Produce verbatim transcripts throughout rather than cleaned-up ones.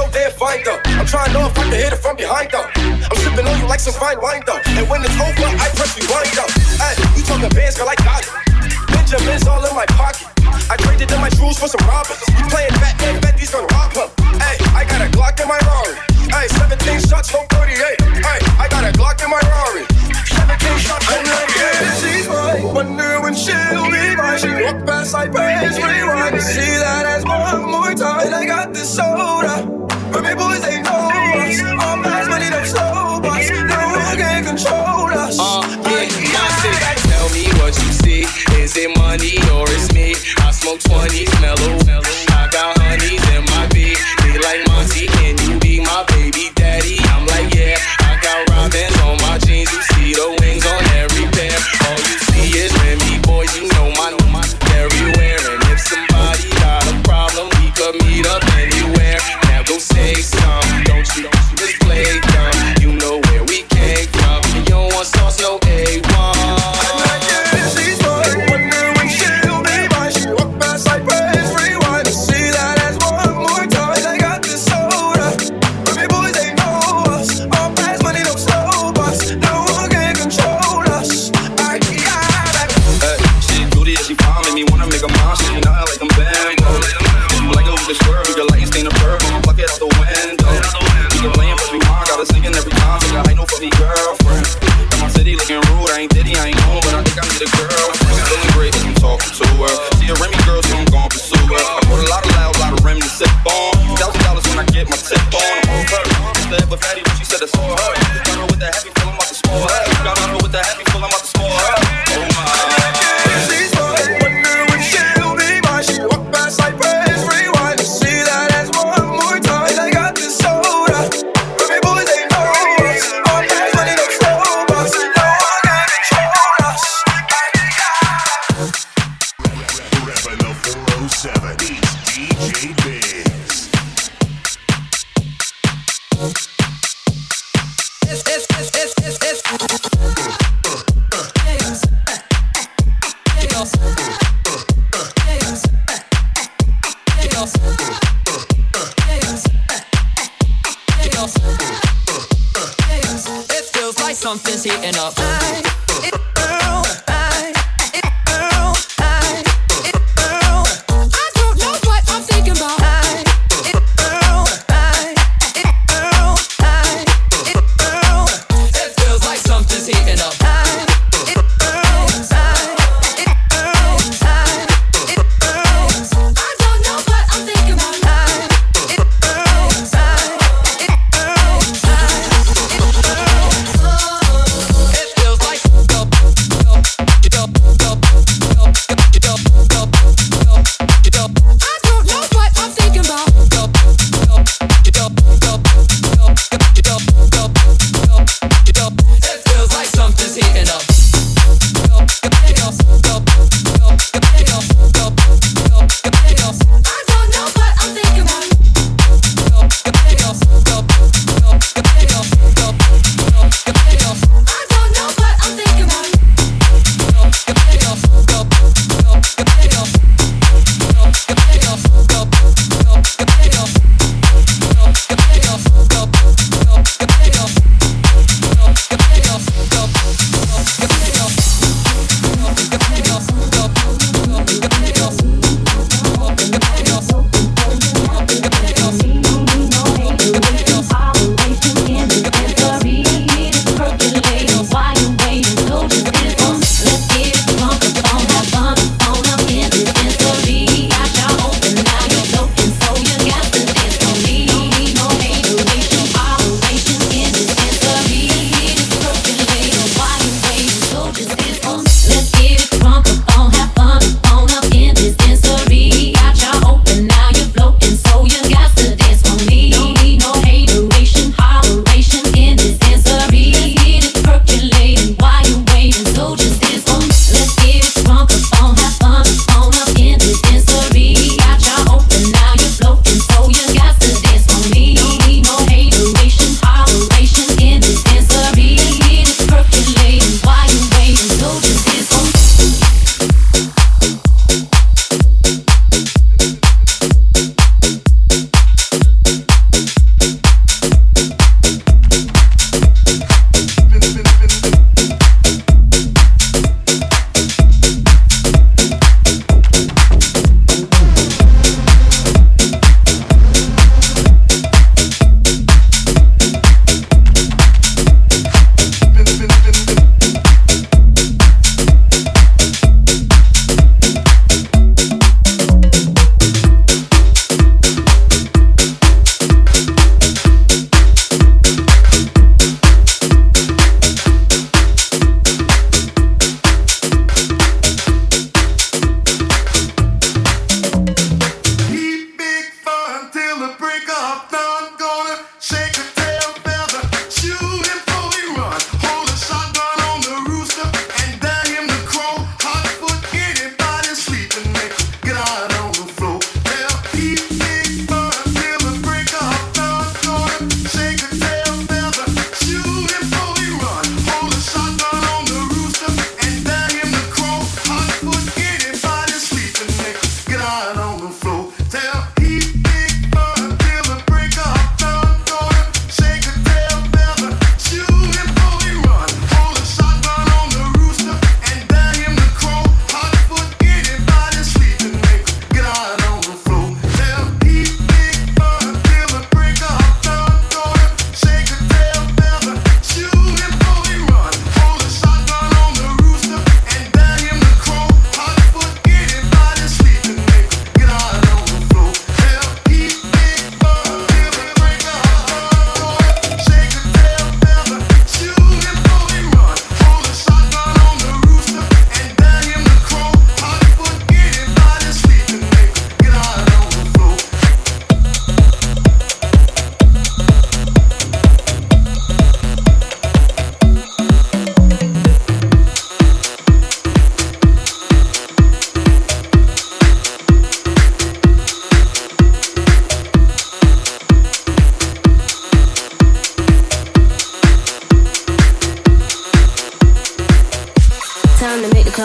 so damn fine though. I'm trying to know if I can hit it from behind though. I'm sipping on you like some fine wine though. And when it's over, I press rewind though. Hey, you talking bands, girl, I got it. Benjamins all in my pocket. I traded in my jewels for some robbers. You playing Batman, Betty's gonna rob him. Hey, I got a Glock in my Rari. Hey, seventeen shots, no thirty-eight. Hey, I got a Glock in my Rari. seventeen shots, no thirty-eight. She's mine, wonder when she'll be mine. She walk past, I press rewind. See that as one more time. And I got this soda. But me boys, they know us. All past money, don't slow us. No one can control us. Uh, yeah, yeah. Tell me what you see. Is it money or it's me? I smoke twenties, mellow. I got honeys in my beat. They like Monty, can you be my baby daddy? I'm like, yeah. I got robins on my jeans. You see the wings on every pair. All you see is Remy boys. You know my know my everywhere. And if somebody got a problem, we could meet up anywhere. Now go say something, don't you? Just play dumb. You know where we came from. You don't want sauce, no A one. Something's heating up. Go.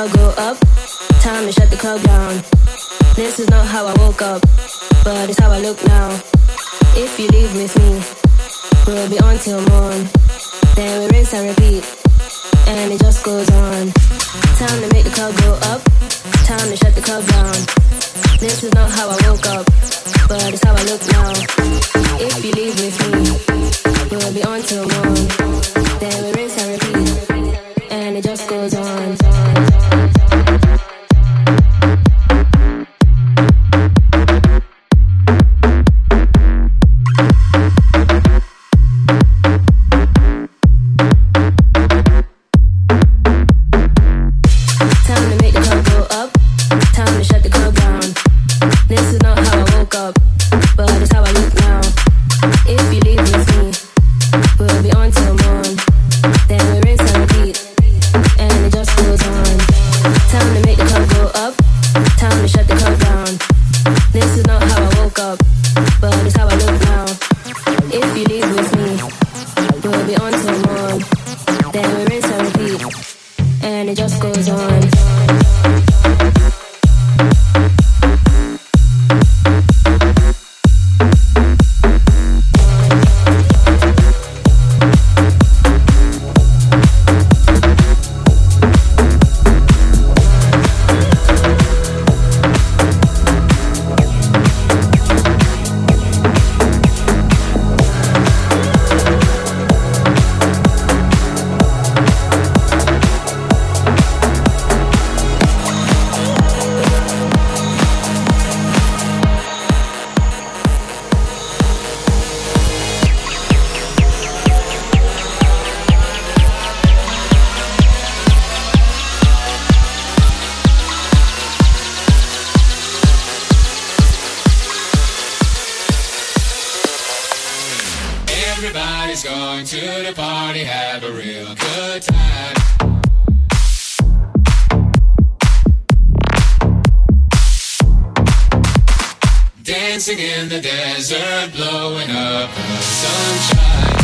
club go up, time to shut the club down. This is not how I woke up, but it's how I look now. If you leave with me, we'll be on till morn. Then we rinse and repeat, and it just goes on. Time to make the club go up, time to shut the club down. This is not how I woke up, but it's how I look now. If you leave with me, we'll be on till morn. Then we rinse and repeat, and it just goes on. Everybody's going to the party, have a real good time. Dancing in the desert, blowing up the sunshine.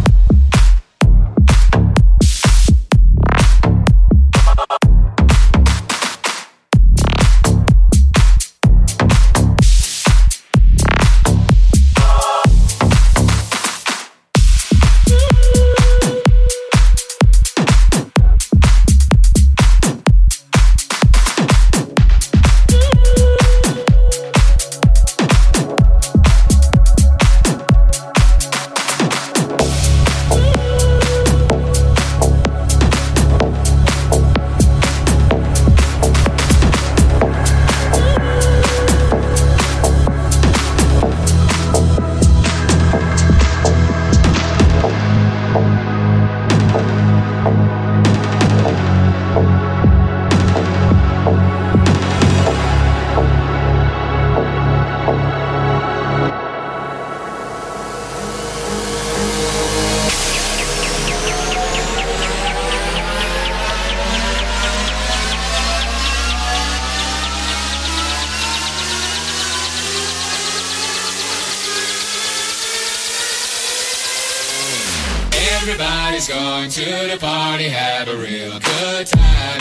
Everybody's going to the party, have a real good time.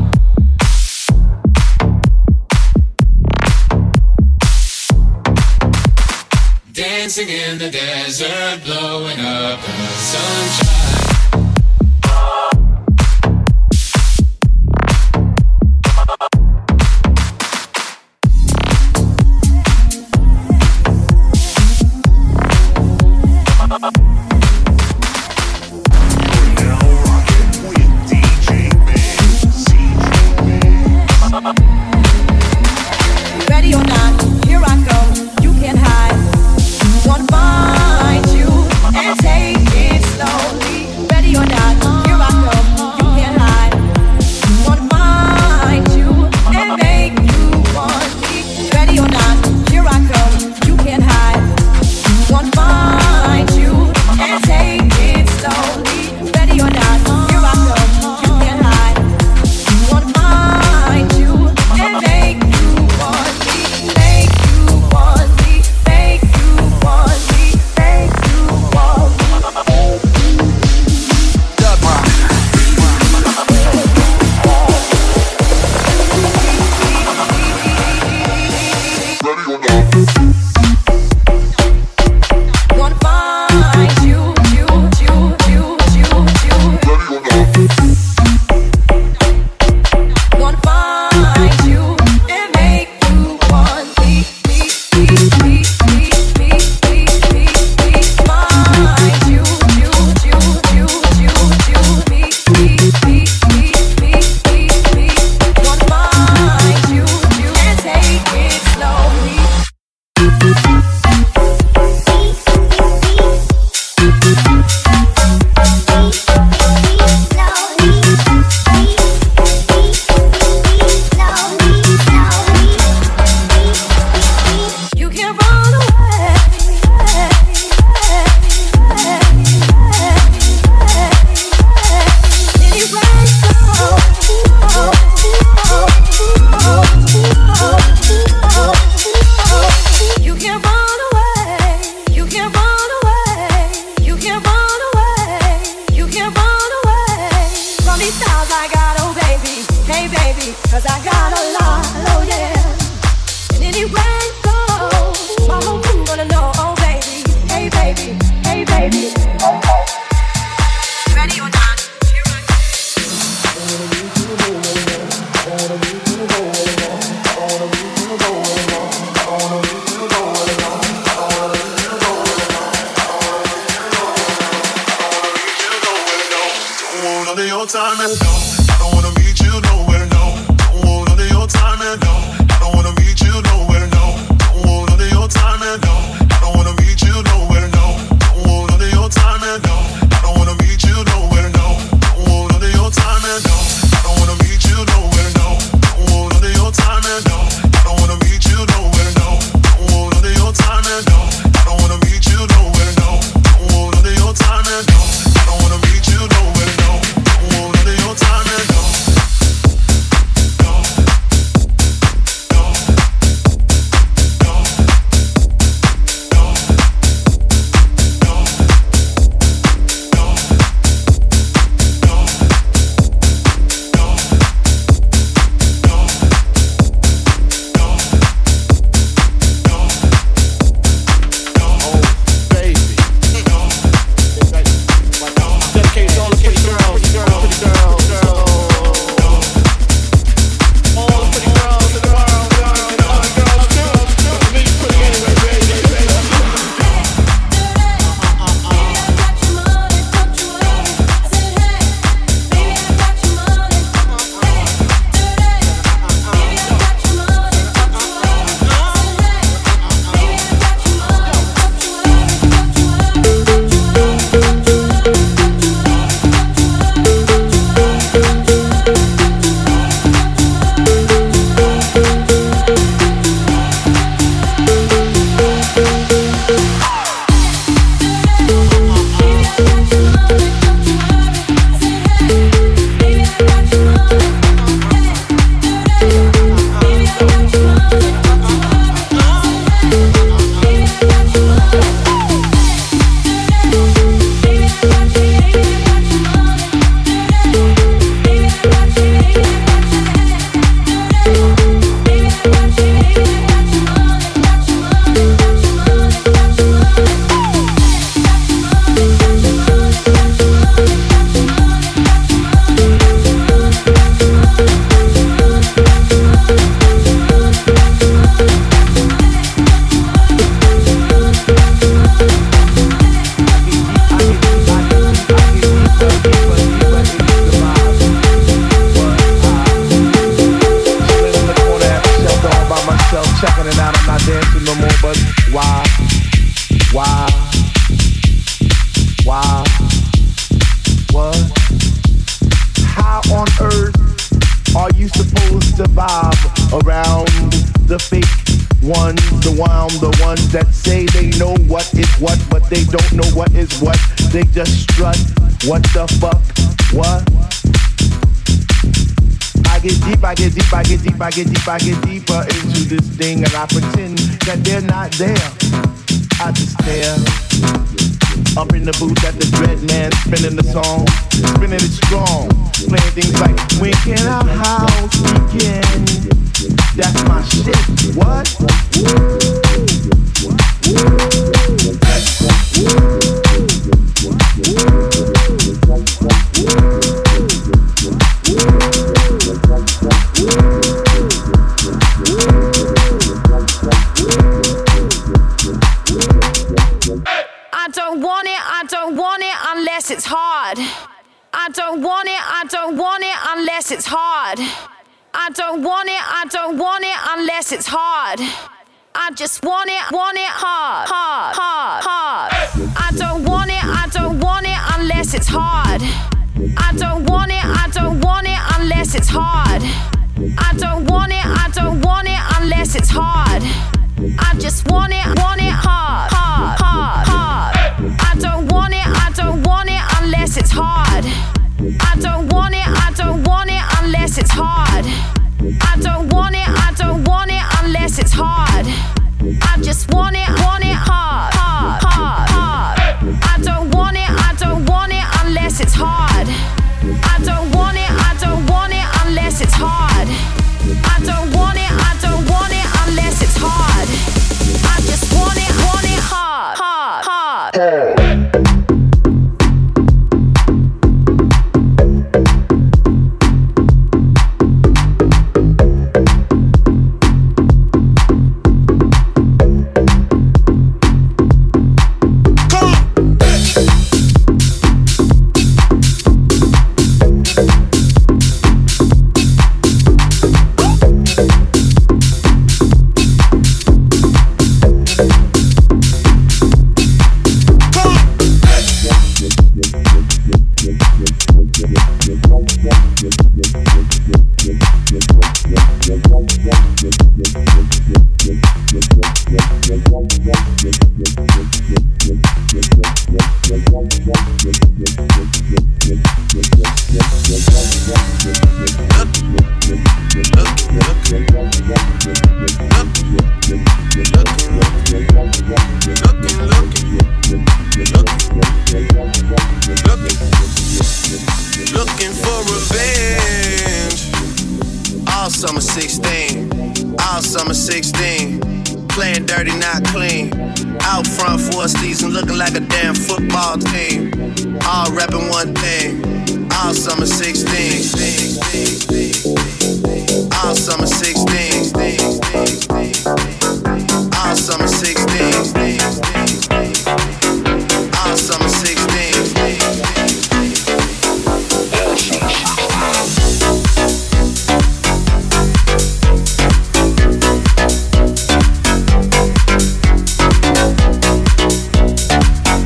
Dancing in the desert, blowing up the sunshine. Ready or not, here I come, you can't hide. Wanna find you and take it slowly. none of your time and no, I don't wanna meet you nowhere, no. Don't want none of your time and no, I don't wanna meet you nowhere, no. Don't want none of your time and no, I don't wanna meet you nowhere, no. Don't want none of your time and no, I don't wanna meet you nowhere, no. Don't want none of your time and no, I don't wanna meet you nowhere, no. Don't want none of your time and no, I don't wanna meet you nowhere, no. Don't want none of your time and no, I don't wanna meet you nowhere, no. Don't want none of your time and no, I don't wanna meet you nowhere, no. Don't want none of your time and no. What the fuck? What? I get deep, I get deep, I get deep, I get deep, I get deeper into this thing, and I pretend that they're not there. I just stare up in the booth at the dread man spinning the song, spinning it strong, playing things like when can our house begin? That's my shit. What? I don't want it, I don't want it unless it's hard. I don't want it, I don't want it unless it's hard. I don't want it, I don't want it unless it's hard. I just want it, want it hard, hard, hard, hard. I don't want it, I don't want it unless it's hard. I don't want it, I don't want it unless it's hard. I don't want it, I don't want it unless it's hard. I just want it, want it hard, hard, hard, hard. I don't want it, I don't want it unless it's hard. I don't want it, I don't want it unless it's hard. I don't want it, I don't want it unless it's hard. I just want it, want it hard, hard, hard, hard. I don't want it, I don't want it unless it's hard. I don't want it, I don't want it unless it's hard. I don't want it, I don't want it unless it's hard. I just want it, want it hard. Looking for revenge. All summer sixteen, all summer sixteen. Playing dirty, not clean. Out front for a season, looking like a damn football team. All rapping one thing. All summer sixteen. All summer sixteen. All summer sixteen. All summer sixteen.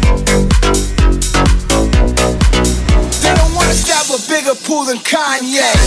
Bigger pool than Kanye.